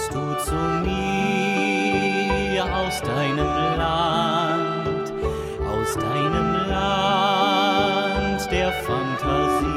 kommst du zu mir aus deinem Land der Fantasie.